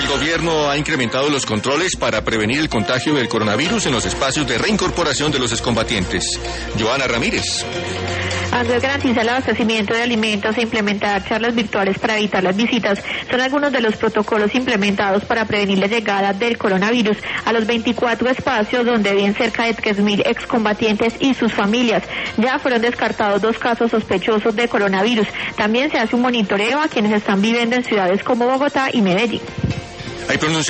El gobierno ha incrementado los controles para prevenir el contagio del coronavirus en los espacios de reincorporación de los excombatientes. Joana Ramírez. ANSES garantiza el abastecimiento de alimentos e implementar charlas virtuales para evitar las visitas. Son algunos de los protocolos implementados para prevenir la llegada del coronavirus a los 24 espacios donde viven cerca de 3.000 excombatientes y sus familias. Ya fueron descartados 2 casos sospechosos de coronavirus. También se hace un monitoreo a quienes están viviendo en ciudades como Bogotá y Medellín. Hay